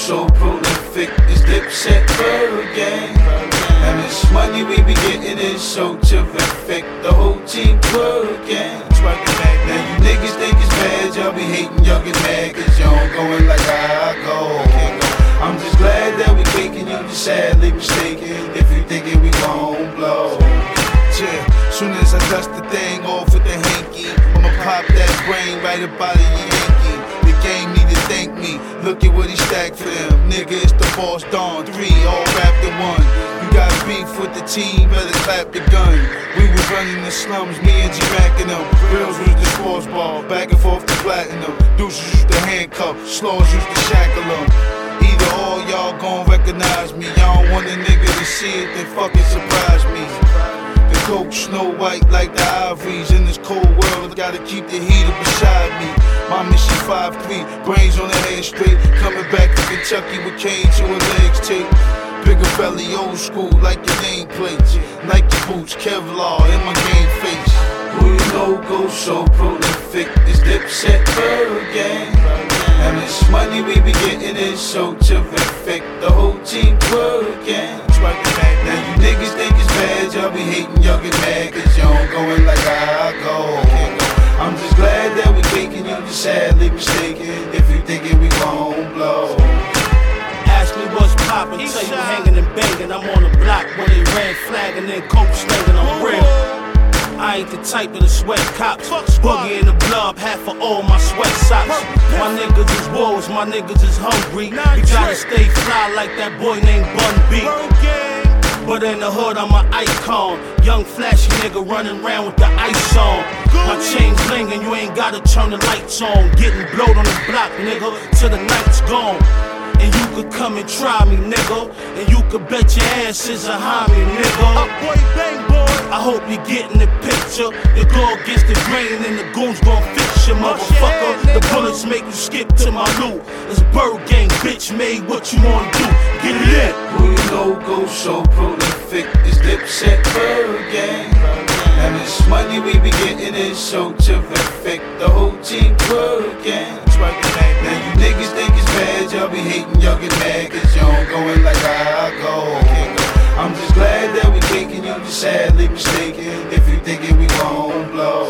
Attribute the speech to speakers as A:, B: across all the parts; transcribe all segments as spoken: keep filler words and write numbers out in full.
A: so prolific, it's Dipset Bergen. And this money we be getting is so terrific, the whole team twerking. Now you niggas think it's bad, y'all be hating, y'all get mad cause y'all going like I go. I'm just glad that we taking you, just sadly mistaken if you thinking we gon' blow. Yeah, soon as I dust the thing off with the hanky, I'ma pop that brain right up out of your Yankee. The game need to thank me, look at what he stacked for them. Nigga, it's the Boss Dawn, three all wrapped in one. You got beef with the team, better clap your gun. We was running the slums, me and G-Mac and them. Reals was the sports ball, back and forth to platinum. Deuces used to handcuff, Slaws used to shackle them. Either all y'all gon' recognize me. Y'all don't want a nigga to see it, then fucking surprise me. The coke Snow White like the ivories. In this cold world, gotta keep the heater beside me. Mama, she five three, brains on her head straight. Coming back to Kentucky with cane to her legs taped. Bigger belly, old school, like your nameplates. Nike boots, Kevlar, in my game face. Who you know goes so prolific, it's Dipset Bergen. And this money we be getting is so terrific, the whole team twerking. Now you niggas think it's bad, y'all be hating, y'all get mad cause y'all going like I go. I'm just glad that we taking you, just sadly mistaken if you thinking we gon' blow.
B: Ask me what's poppin', tell you hanging and banging. I'm on the block when they ran flag and then coke slinging, I'm real. I ain't the type of the sweat cops. Boogie in the blood, half for all my sweat socks. My niggas is wolves, my niggas is hungry. We gotta stay fly like that boy named Bun B. But in the hood, I'm an icon. Young flashy nigga running around with the ice on. My chain blingin', you ain't gotta turn the lights on. Getting blowed on the block, nigga, till the night's gone. And you could come and try me, nigga. And you could bet your ass is a homie, nigga. Up boy, bang boy. I hope you getting the picture. You go against the grain and the goons gon' fix you, motherfucker. The bullets make you skip to my loot. It's Bird Gang, bitch, made what you wanna do. Get it in.
A: Who you know goes so prolific, it's Dipset Bergen. And this money we be getting is so terrific, the whole team twerking. Now you niggas think it's bad, y'all be hating, y'all get mad cause y'all going like I go. I'm just glad that we taking you, just sadly mistaken if you thinking we gon' blow.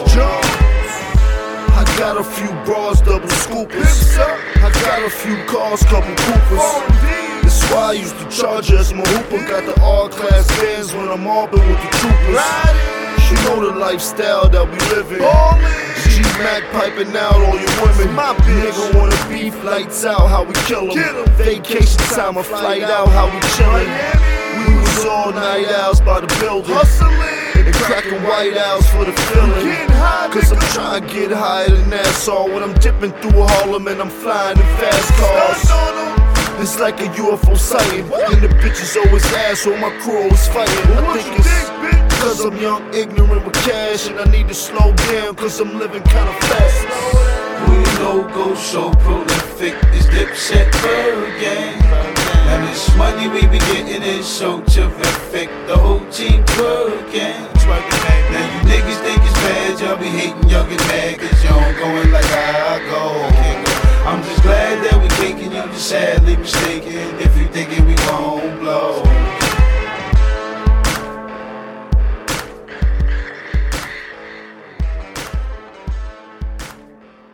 C: I got a few bras, double scoopers. I got a few cars, couple Coopers. That's why I used to charge her as my hooper. Got the R-class bands when I'm mobbing with the troopers. You know the lifestyle that we livin'. G-Mac piping out all your women. My nigga wanna beef, lights out, how we kill 'em. Vacation time, a flight out, how we chillin'. We was all night owls by the building. And cracking white owls for the feeling. Cause I'm trying to get higher than Nassau. When I'm dipping through Harlem and I'm flying in fast cars. It's like a U F O sighting. And the bitches always ask where my crew always fighting. I think it's cause I'm young, ignorant with cash. And I need to slow down cause I'm living kinda fast.
A: Who you know goes so prolific, it's Dipset Bergen. And this money we be getting is so terrific, the whole team twerking. Now you niggas think it's bad, y'all be hating, y'all get mad cause y'all going like I go. I'm just glad that we taking you, just sadly mistaken if you thinking